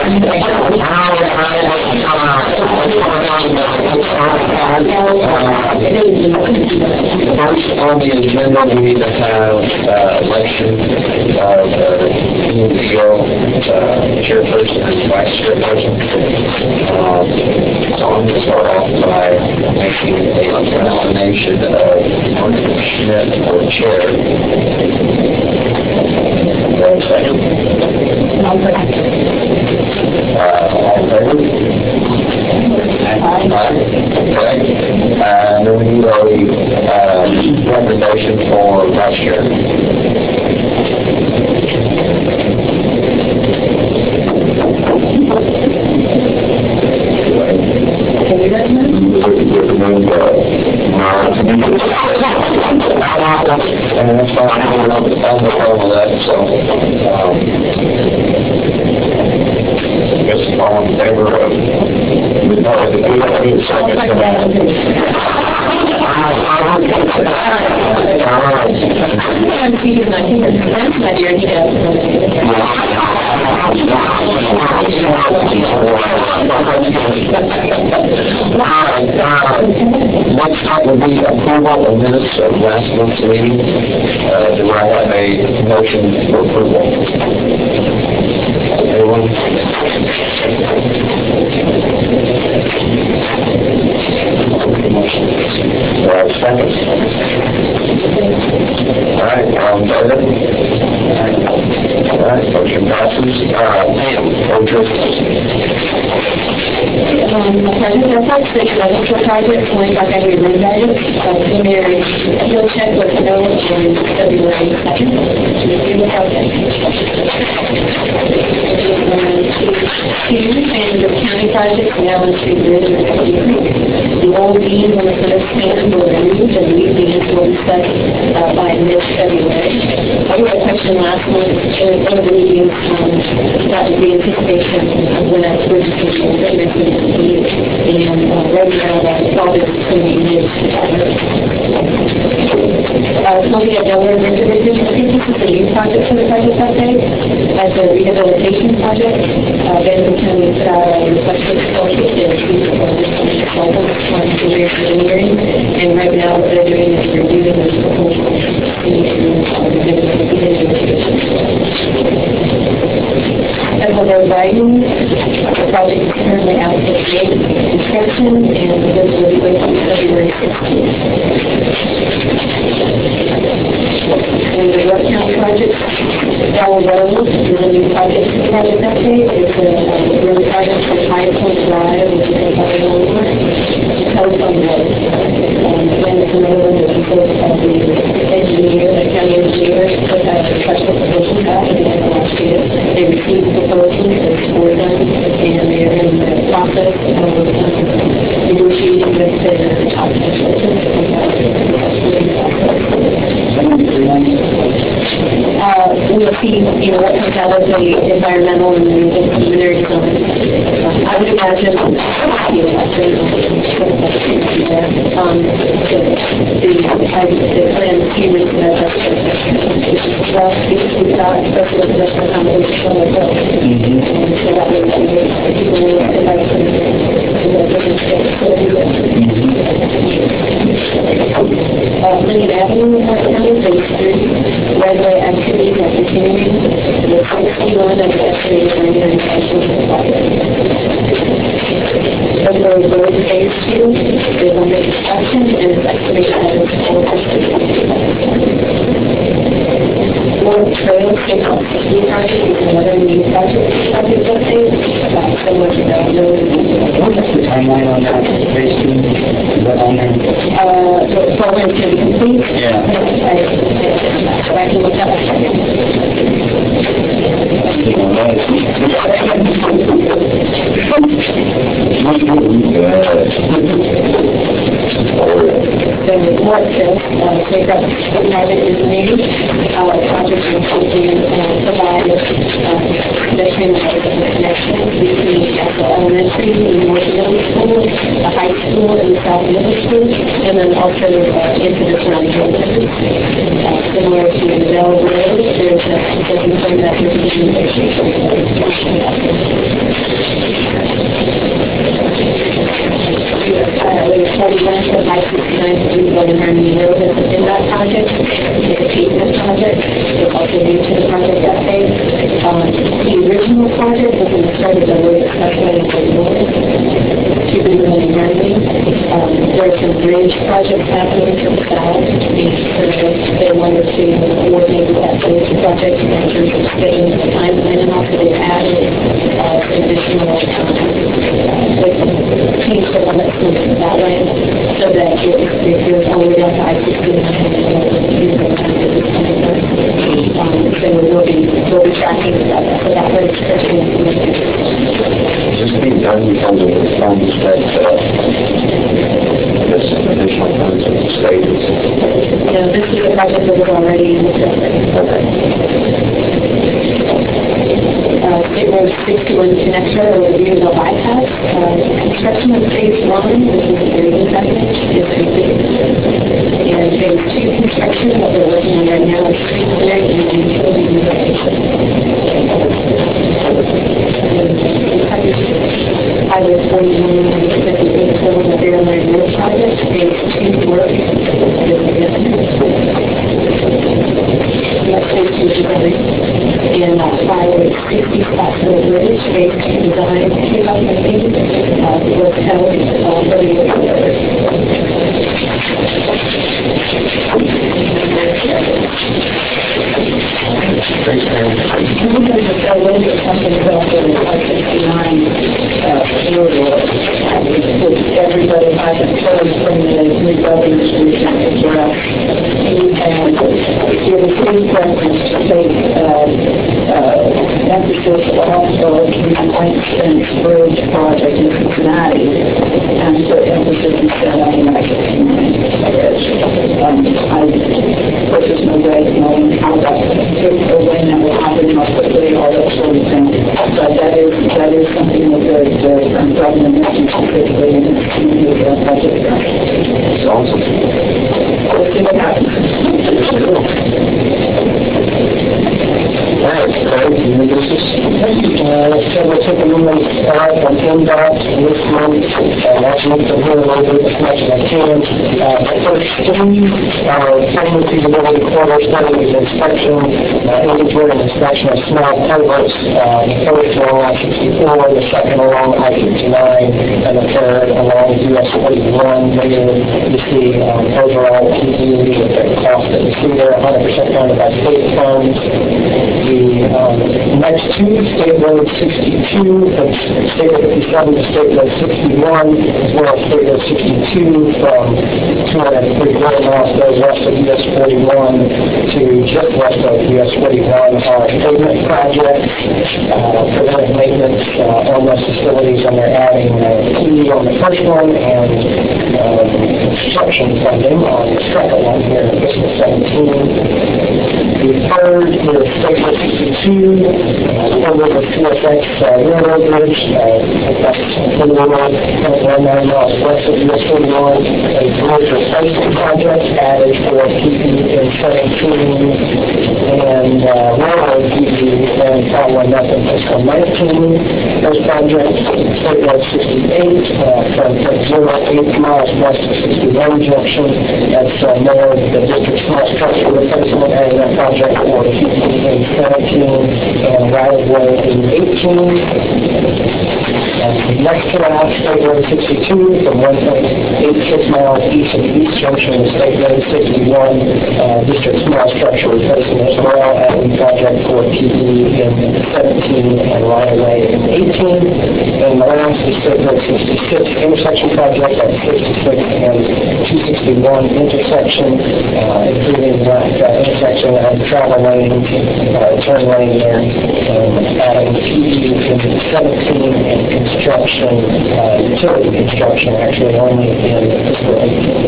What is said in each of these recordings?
First on the agenda, we need to have election of CEO, chairperson, and vice chairperson. So I'm going to start off by making a nomination of Martin Schmidt for chair. Second. All in favor? Okay. And then we need a recommendation for vice chair. Can you recommend? And that's fine. I'm no problem with that. So, I guess all in favor of next up will be approval of minutes of last month's meeting. Do I have a motion for approval? Anyone? Second. All right, all in favor? All right, motion passes. Pam, project project, like I renovated, preliminary field check was held on February 2nd. And the county project now is to the old beams on the first span were removed and new beams will be set by mid-February. I had a question last month, one of the meetings, that was the anticipation when I was purchasing the and right now that all this is going to be mid-February. Sylvia Delaware Reservation, I think this is a new project for the project update. As a rehabilitation project, Benton County put out a request for proposal to receive consultants on career engineering, and right now what they're doing is reviewing those proposals as well as writing. The project is currently out for date inspection, and the bid will be waiting February 16th. And the York County project, Bell Road, is a new project update. It's a road project from High Point Drive, which is in Bell telephone road. And it's another one that consists of the engineer, the county engineer, put out a special proposal out at the end of last year. They received the proposals, they scored them, and they're in the process of negotiating with the top consultants. We'll see, what comes out of the environmental and the preliminary design. I would imagine the plan is humans that we've got special investment accommodation on the bill. So that way people will like to Lincoln Avenue, County, phase 3, right-of-way activities are continuing. The 61 of the estimated $99,000 for the project. February Road phase 2 is under construction and is estimated at its full North Trail State City project is another new project update. So much about those. What's the timeline on that phase 2? Is that on there? The program can be complete. Yeah. So I can look up. So what says, State project is new. Project will provide pedestrian connections between the elementary and North Middle School, the high school and the South Middle School, and then also into the surrounding neighborhoods. Similar to the Bell Road, there's a concern that there's a project, but we started the road especially for north to be really friendly. There are some bridge projects happening to the south, and they wanted to coordinate with that bridge project in terms of scheduling the timeline, and also they added some additional change the limits to that way, so that it goes all the way down to I-69 so we'll be tracking that for that way, especially in the Is this being done because of the funds that this additional funds of the state? No, this is a project that was already in the system. Okay. State Road 61 connector or the Unionville bypass. Construction of phase 1, which is the green segment, is complete. And phase 2 construction, what we're working on right now, is street clearing and utility relocation. Highway 41 and 58 total material and road project, phase 2 work is beginning. That's phase 2 design. And Highway 60 Scottsville Bridge, phase 2 design, kickoff meeting was held earlier this year. Thanks, Mary. I'm going to just say a little bit something about the I-69 corridor. Everybody hasn't heard from the new governor's recent address. He has given his preference to take emphasis off of the Langston Bridge project in Cincinnati and put emphasis instead on the I-69 bridge. I put this in a way, how that or when that will happen, how quickly, all that sort of thing. But that is something that the government is specifically in the budget. It's awesome. We'll see what happens. All right, Craig, new business? So we're taking a little start on NDOT this month, and I'll look to hear a little bit as much as I can. The first three are planning feasibility corridor studies, inspection, inventory and inspection of small culverts, the first along I-64, the second along I-59, and the third along US 41. Later you see overall PPE with the cost that you see there, 100% funded by state funds. The next two, State Road 62 from State Road 57 to State Road 61, as well as State Road 62 from 203 miles west of US 41 to just west of US 41 are pavement projects, preventive maintenance on those facilities, and they're adding PE on the first one and construction funding on the second one here in fiscal 17. The third is State Road 62 over the CSX Railroad Bridge. That's 1 miles west of US 41. A bridge replacement project added for PE in 17 and railroad PE and following up in fiscal 19. Those projects, State Road 68 from 0.8 miles west of 61 junction. That's more the district's small structure replacement and that project for PE in 17 and right-of-way in 18. Next to that, State Road 62 from 1.86 miles east of the East Junction to State Road 61, District Small Structure Replacement as well as a project for PE in 17 and right-of-way in 18. And the last is State Road 66 intersection project at 66 and 261 intersection, including that intersection of travel lane, turn lane there, adding PE in 17 and construction, utility construction actually only in fiscal 18.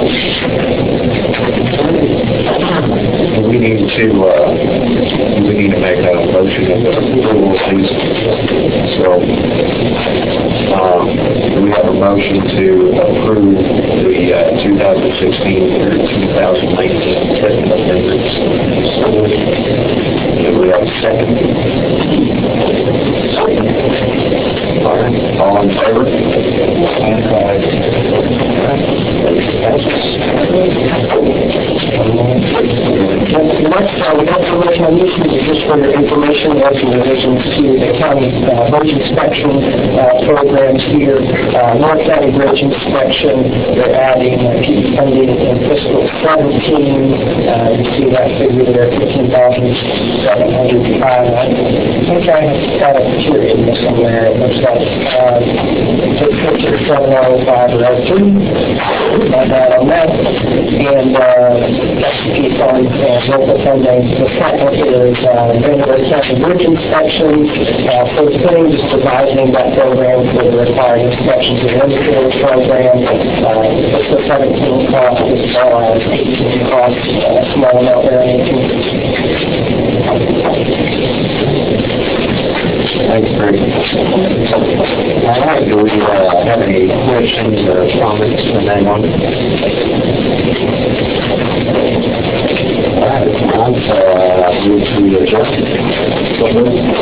We need to make a motion of approval of these. So, we have a motion to approve the 2016 through 2019 TIP amendments. Do we have a second? All right. All in favor? Next, we have information on issues of this for your information, there's some revisions to the county bridge inspection programs here. North County Bridge Inspection, they're adding PD funding in fiscal 17. You see that figure there, $15,705. I think I got a period somewhere. It looks like it's 705 or 03. My bad on that. And SP funds and local funding. The second is Vanderbilt County Bridge Inspections. First thing, just revising that program for the required inspections of the inventory program. Fiscal 17 cost as well as 18 cost, small amount there in 18. Thanks, Greg. All right, do we have any questions or comments from anyone? All right, move to adjourn.